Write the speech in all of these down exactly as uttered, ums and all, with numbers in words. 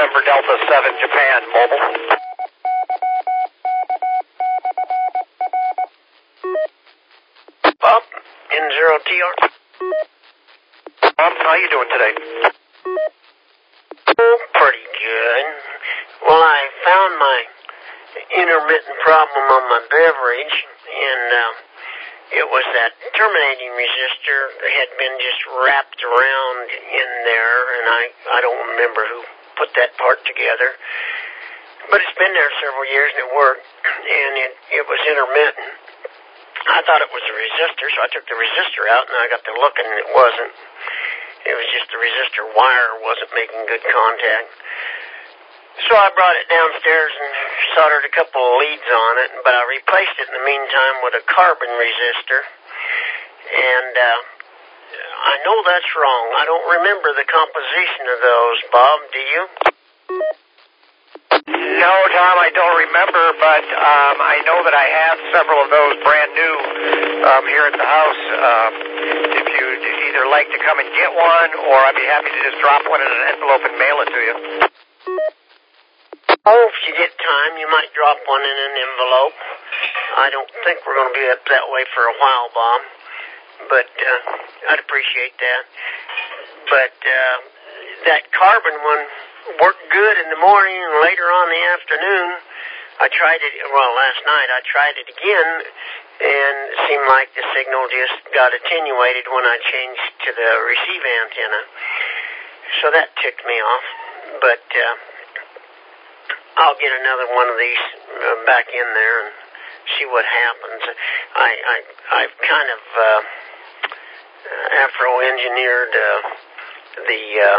November Delta seven, Japan, mobile. Bob, N zero T R. Bob, how you doing today? Oh, pretty good. Well, I found my intermittent problem on my beverage, and uh, it was that terminating resistor that had been just wrapped around in there, and I, I don't remember who put that part together. But it's been there several years, and it worked, and it, it was intermittent. I thought it was a resistor, so I took the resistor out, and I got to looking, and it wasn't. It was just the resistor wire wasn't making good contact. So I brought it downstairs and soldered a couple of leads on it, but I replaced it in the meantime with a carbon resistor. And uh, I know that's wrong. I don't remember the composition of those, Bob. Do you? No, Tom, I don't remember, but um, I know that I have several of those brand new um, here at the house. Um, if you'd either like to come and get one, or I'd be happy to just drop one in an envelope and mail it to you. Oh, if you get time, you might drop one in an envelope. I don't think we're going to be up that way for a while, Bob, but uh, I'd appreciate that. But uh, that carbon one worked good in the morning, and later on in the afternoon, I tried it, well, last night I tried it again, and it seemed like the signal just got attenuated when I changed to the receive antenna. So that ticked me off, but uh, I'll get another one of these uh, back in there and see what happens. I, I, I've kind of uh, Afro-engineered uh, the uh,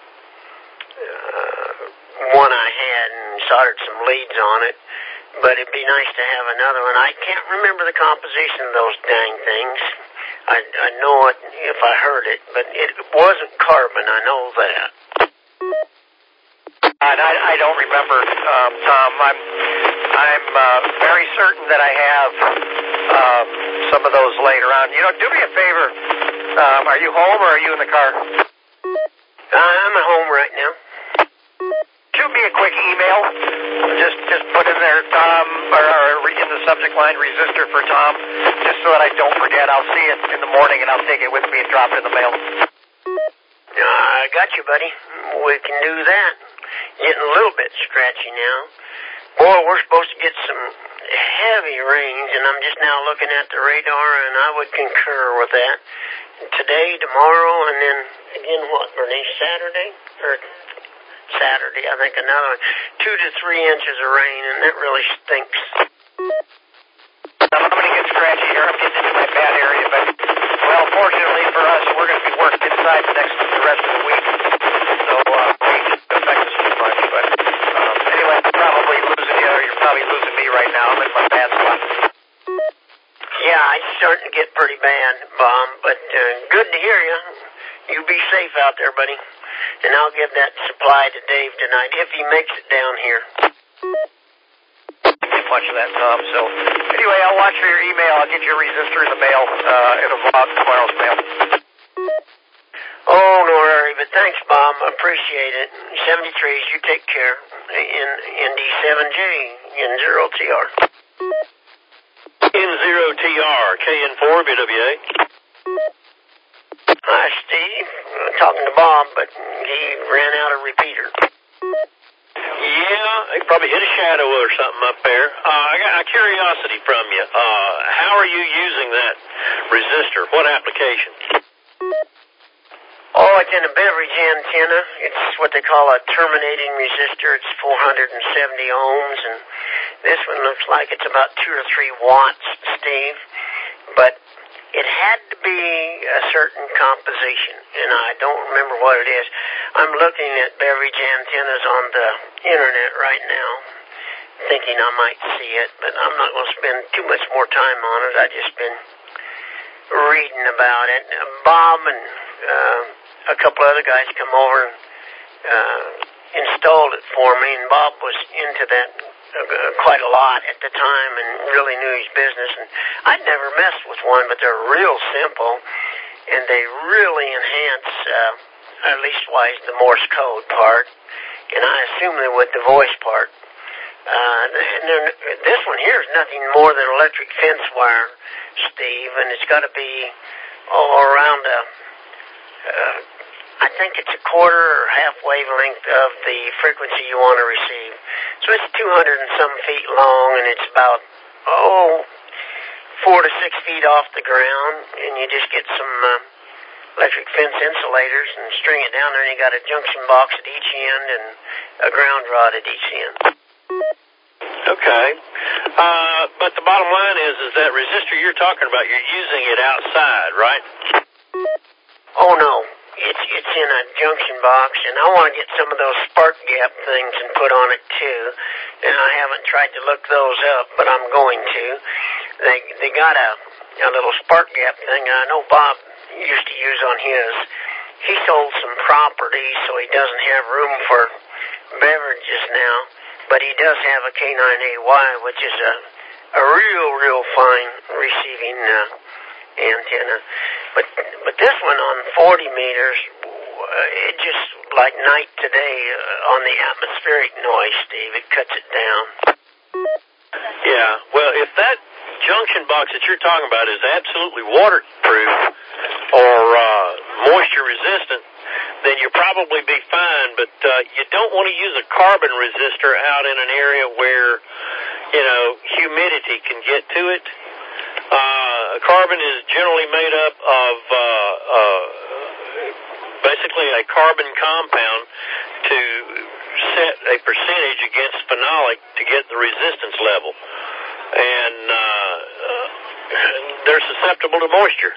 uh, one I had and soldered some leads on it, but it'd be nice to have another one. I can't remember the composition of those dang things. I, I know it if I heard it, but it wasn't carbon, I know that. And I, I don't remember, um, Tom. I'm I'm uh, very certain that I have um, some of those later on. You know, do me a favor. Um, are you home or are you in the car? I'm at home right now. Shoot me a quick email. Just just put in there Tom, or, or in the subject line, resistor for Tom, just so that I don't forget. I'll see it in the morning and I'll take it with me and drop it in the mail. Uh, I got you, buddy. We can do that. Getting a little bit scratchy now. Boy, we're supposed to get some heavy rains, and I'm just now looking at the radar, and I would concur with that. Today, tomorrow, and then again, what, Bernice, Saturday? Or Saturday, I think another one. Two to three inches of rain, and that really stinks. I'm going to get scratchy here. I'm getting into my bad area, but, well, fortunately for us, we're going to be working inside the next the rest of the week. So, uh, rain shouldn't affect us too much. But, um, anyway, I'm probably losing you, or you're probably losing me right now. I'm in my bad spot. Yeah, it's starting to get pretty bad, Bob, but uh, good to hear you. You be safe out there, buddy. And I'll give that supply to Dave tonight if he makes it down here. Much of that, Tom. So, anyway, I'll watch for your email. I'll get your resistor in the mail. Uh, it'll go out in tomorrow's mail. Oh, no worry, but thanks, Bob. I appreciate it. seventy-threes, you take care. In N D seven J, N zero T R. N zero T R, K N four, B W A. Hi, Steve. I'm talking to Bob, but he ran out of repeater. Yeah, he probably hit a shadow or something up there. Uh, I got a curiosity from you. Uh, how are you using that resistor? What application? Oh, it's in a beverage antenna. It's what they call a terminating resistor. It's four hundred seventy ohms, and this one looks like it's about two or three watts, Steve. But it had to be a certain composition, and I don't remember what it is. I'm looking at beverage antennas on the internet right now, thinking I might see it, but I'm not going to spend too much more time on it. I've just been reading about it. Bob and uh, a couple other guys come over and uh, installed it for me, and Bob was into that uh, quite a lot at the time and really knew his business. And I'd never messed with one, but they're real simple, and they really enhance, uh, at least wise, the Morse code part. and I assume they're with the voice part. Uh, and this one here is nothing more than electric fence wire, Steve, and it's got to be all around a, uh, I think it's a quarter or half wavelength of the frequency you want to receive. So it's two hundred and some feet long, and it's about, oh, four to six feet off the ground, and you just get some uh, electric fence insulators and string it down there, and you got a junction box at each end and a ground rod at each end. Okay. Uh, but the bottom line is, is that resistor you're talking about, you're using it outside, right? Oh, no. It's it's in a junction box, and I want to get some of those spark gap things and put on it, too. And I haven't tried to look those up, but I'm going to. They they got a, a little spark gap thing I know Bob used to use on his. He sold some property, so he doesn't have room for beverages now. But he does have a K nine A Y, which is a, a real, real fine receiving uh, antenna. But but this one on forty meters, uh, it just, like night today, uh, on the atmospheric noise, Steve, it cuts it down. Yeah, well, if that junction box that you're talking about is absolutely waterproof or uh, moisture resistant, then you'll probably be fine, but uh, you don't want to use a carbon resistor out in an area where, you know, humidity can get to it. Uh, carbon is generally made up of uh, uh, basically a carbon compound to set a percentage against phenolic to get the resistance level. And uh, they're susceptible to moisture.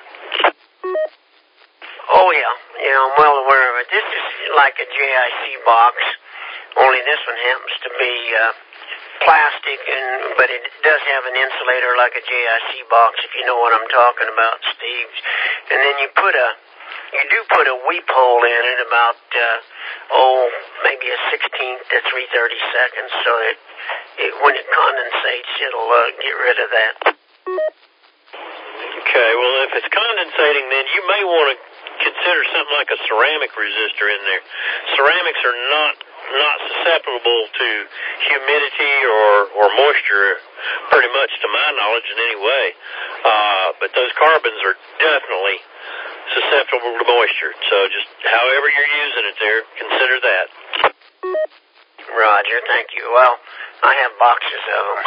Oh, yeah. Yeah, I'm well aware of it. This is like a J I C box, only this one happens to be uh, plastic, and but it does have an insulator like a J I C box, if you know what I'm talking about, Steve. And then you put a, you do put a weep hole in it about, uh, oh, maybe a sixteenth to three thirty-seconds, so it, it when it condensates, it'll uh, get rid of that. Okay, well, if it's condensating, then you may want to consider something like a ceramic resistor in there. Ceramics are not not susceptible to humidity or, or moisture, pretty much to my knowledge in any way. Uh, but those carbons are definitely susceptible to moisture. So just however you're using it there, consider that. Roger, thank you. Well, I have boxes of them.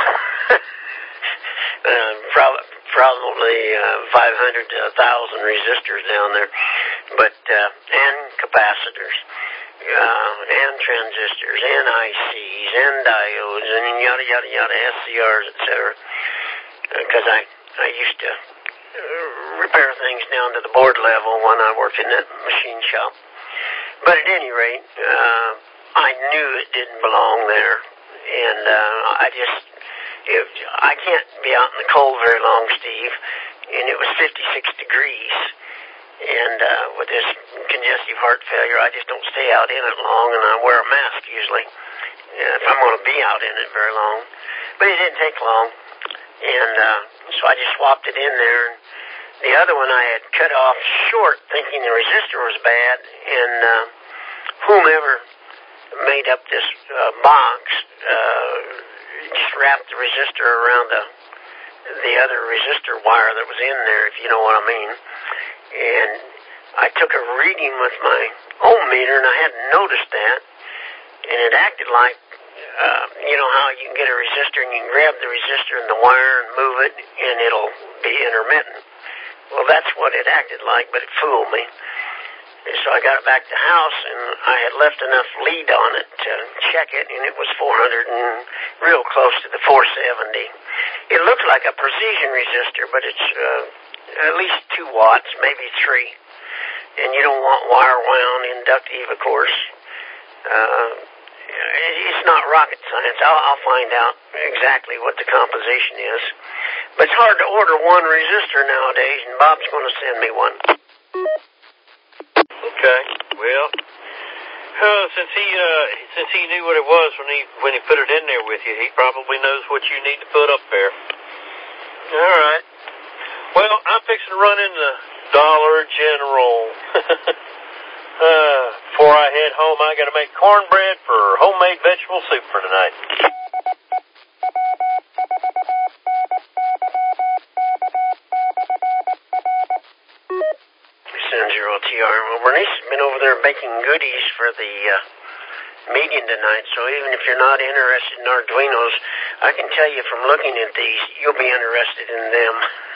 uh, probably probably uh, five hundred to one thousand resistors down there, but uh, and capacitors. Uh, and transistors, and I Cs, and diodes, and yada, yada, yada, S C Rs, et cetera. Because uh, I, I used to repair things down to the board level when I worked in that machine shop. But at any rate, uh, I knew it didn't belong there. And uh, I just, it, I can't be out in the cold very long, Steve. And it was fifty-six degrees. And uh, with this congestive heart failure, I just don't stay out in it long, and I wear a mask usually uh, if I'm going to be out in it very long. But it didn't take long, and uh, so I just swapped it in there. And the other one I had cut off short, thinking the resistor was bad, and uh, whomever made up this uh, box uh, just wrapped the resistor around the the other resistor wire that was in there, if you know what I mean. And I took a reading with my ohm meter, and I hadn't noticed that. And it acted like, uh, you know how you can get a resistor, and you can grab the resistor and the wire and move it, and it'll be intermittent. Well, that's what it acted like, but it fooled me. And so I got it back to the house, and I had left enough lead on it to check it, and it was four hundred and real close to the four seventy. It looked like a precision resistor, but it's uh, at least two watts, maybe three. And you don't want wire wound inductive, of course. Uh, it's not rocket science. I'll, I'll find out exactly what the composition is. But it's hard to order one resistor nowadays, and Bob's going to send me one. Okay. Well, uh, since he uh, since he knew what it was when he when he put it in there with you, he probably knows what you need to put up there. All right. Well, I'm fixing to run in the Dollar General. uh, Before I head home, I got to make cornbread for homemade vegetable soup for tonight. Zero T R. Well, Bernice has been over there baking goodies for the uh, meeting tonight, so even if you're not interested in Arduinos, I can tell you from looking at these, you'll be interested in them.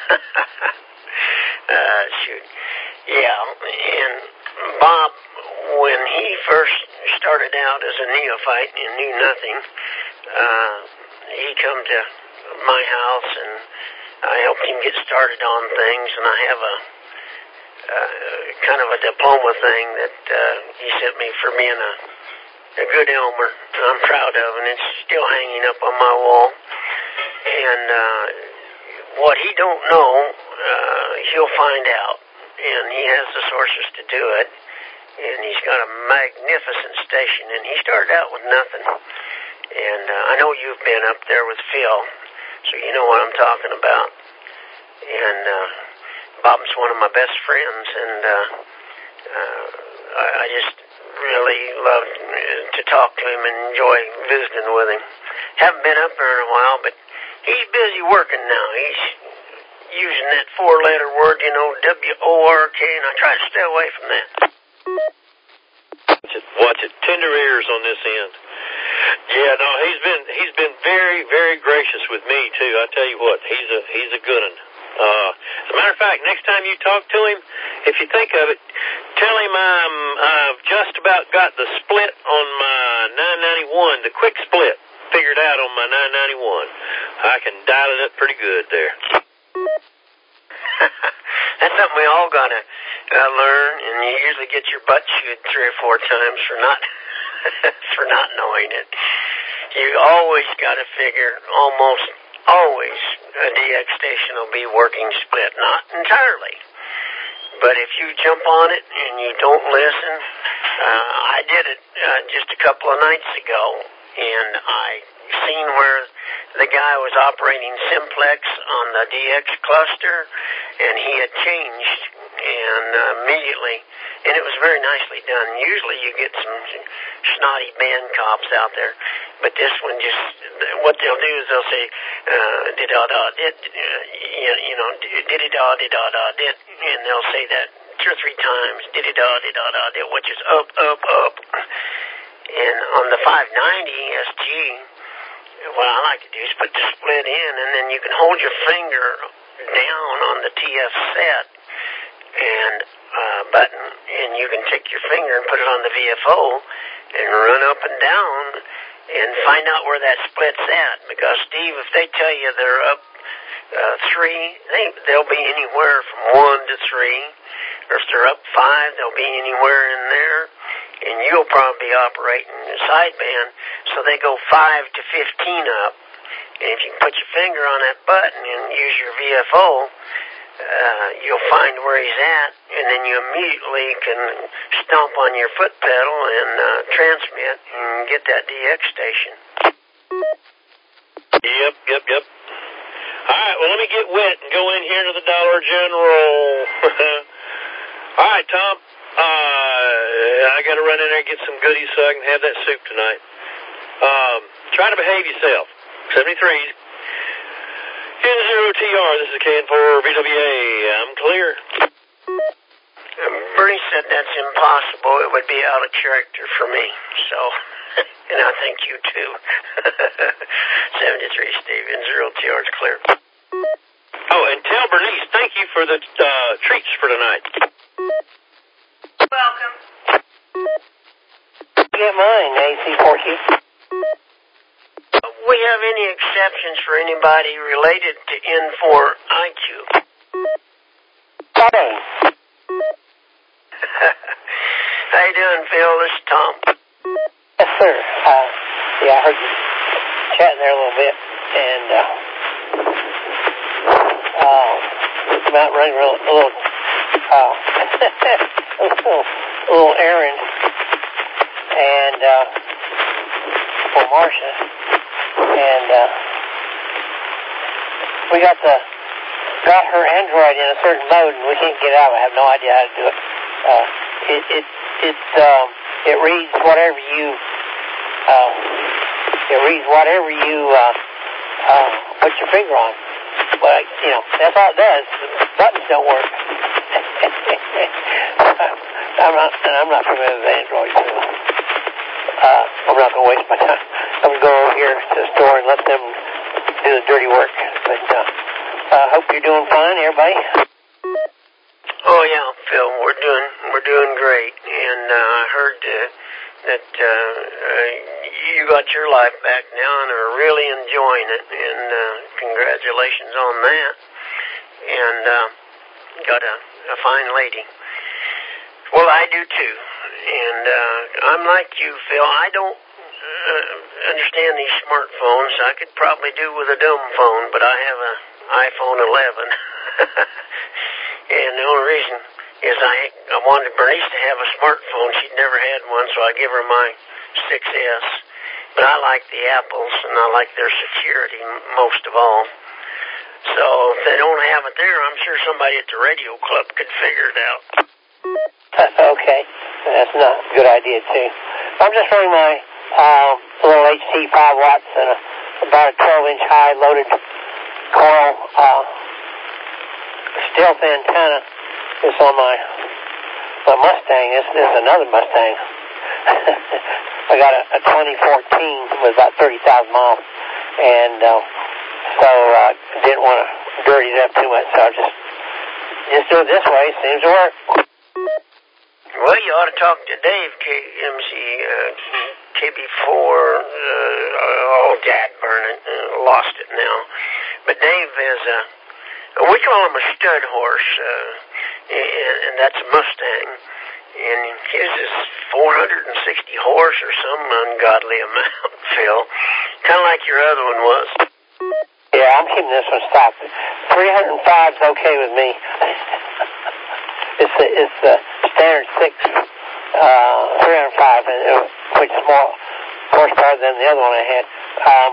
uh, shoot. Yeah, and Bob, when he first started out as a neophyte and knew nothing, uh, he come to my house, and I helped him get started on things, and I have a Uh, kind of a diploma thing that uh, he sent me for being a, a good Elmer, and I'm proud of, and it's still hanging up on my wall. And uh, what he don't know, uh, he'll find out, and he has the sources to do it. And he's got a magnificent station, and he started out with nothing. And uh, I know you've been up there with Phil, so you know what I'm talking about. And uh, Bob's one of my best friends, and uh, uh, I, I just really love to talk to him and enjoy visiting with him. Haven't been up there in a while, but he's busy working now. He's using that four-letter word, you know, W O R K, and I try to stay away from that. Watch it, watch it. Tender ears on this end. Yeah, no, he's been he's been very, very gracious with me too. I tell you what, he's a he's a good one. Uh, as a matter of fact, next time you talk to him, if you think of it, tell him I'm, I've just about got the split on my nine ninety-one, the quick split, figured out on my nine ninety-one. I can dial it up pretty good there. That's something we all gotta uh, learn, and you usually get your butt chewed three or four times for not for not knowing it. You always gotta figure almost. Always a D X station will be working split, not entirely. But if you jump on it and you don't listen, uh, I did it uh, just a couple of nights ago, and I seen where the guy was operating simplex on the D X cluster, and he had changed, and uh, immediately, and it was very nicely done. Usually you get some snotty band cops out there, but this one just, what they'll do is they'll say, uh, did-da-da-did, uh, you, you know, did-da-did-da-da-did, and they'll say that two or three times, did-da-did-da-da-did, which is up, up, up. And on the five ninety S G, what I like to do is put the split in, and then you can hold your finger down on the T F set and uh, button, and you can take your finger and put it on the V F O and run up and down and find out where that split's at. Because, Steve, if they tell you they're up uh, three, they, they'll be anywhere from one to three. Or if they're up five, they'll be anywhere in there. And you'll probably be operating a sideband, so they go five to fifteen up. And if you can put your finger on that button and use your V F O, uh, you'll find where he's at, and then you immediately can stomp on your foot pedal and uh, transmit and get that D X station. Yep, yep, yep. All right, well, let me get wet and go in here to the Dollar General. All right, Tom. Uh, I got to run in there and get some goodies so I can have that soup tonight. Um, try to behave yourself. seventy-three. N zero T R, this is K N four V W A. I'm clear. Um, Bernie said that's impossible. It would be out of character for me. So, and I think you too. seventy-three, Steve. N zero T R is clear. Oh, and tell Bernice, thank you for the uh, treats for tonight. Welcome. Get mine, A C four Q. We have any exceptions for anybody related to N four I Q? Hey. How you doing, Phil? This is Tom. Yes, sir. Uh, yeah, I heard you chatting there a little bit, and uh, uh, just about running a little, a little, uh, a little, a little errand, and uh, for Marcia, and uh, we got the got her Android in a certain mode, and we can't get out. I have no idea how to do it. Uh, it it it um, it reads whatever you, uh, it reads whatever you uh, uh, put your finger on. But, you know, that's all it does. The buttons don't work. I'm not, and I'm not familiar with Android, so uh, I'm not going to waste my time. I'm going to go over here to the store and let them do the dirty work. But I uh, uh, hope you're doing fine, everybody. Oh yeah, Phil, we're doing we're doing great, and uh, I heard uh, that uh, uh, you got your life back now and are really enjoying it, and uh, congratulations on that. And uh, got a, a fine lady. Well, I do too, and uh, I'm like you, Phil. I don't uh, understand these smartphones. I could probably do with a dumb phone, but I have an iPhone eleven. And the only reason is I, I wanted Bernice to have a smartphone. She'd never had one, so I give her my six S. But I like the Apples, and I like their security most of all. So if they don't have it there, I'm sure somebody at the radio club could figure it out. Okay. That's not a good idea, too. I'm just running my uh, little H T five watts and a, about a twelve inch high loaded coil uh, stealth antenna. It's on my my Mustang. This, this is another Mustang. I got a, a twenty fourteen with about thirty thousand miles, and uh, so I uh, didn't want to dirty it up too much. So I just just do it this way. It seems to work. Well, you ought to talk to Dave, K M C, uh, K B four, uh, oh, dad burn it, uh, lost it now. But Dave is a, uh, we call him a stud horse, uh, and, and that's a Mustang. And his is four hundred sixty horse or some ungodly amount, Phil. Kind of like your other one was. Yeah, I'm keeping this one stopped. three oh five is okay with me. It's the, it's the standard six, uh, three oh five, which is more horsepower than the other one I had. Um,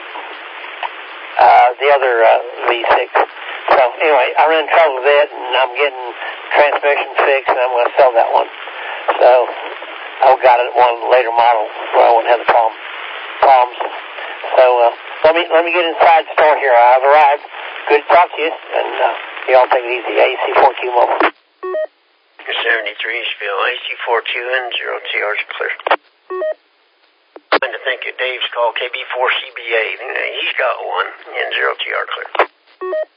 uh, the other uh, V six. So anyway, I ran trouble with it, and I'm getting transmission fixed, and I'm going to sell that one. So I've got it one later model where I won't have the problem problems. So uh, let me let me get inside the store here. I've arrived. Good to talk to you, and uh, y'all take it easy. A C four Q mobile. seventy-three is Phil. A C four Q and zero T R's clear. And to think of Dave's call K B four C B A. He's got one and zero T R clear.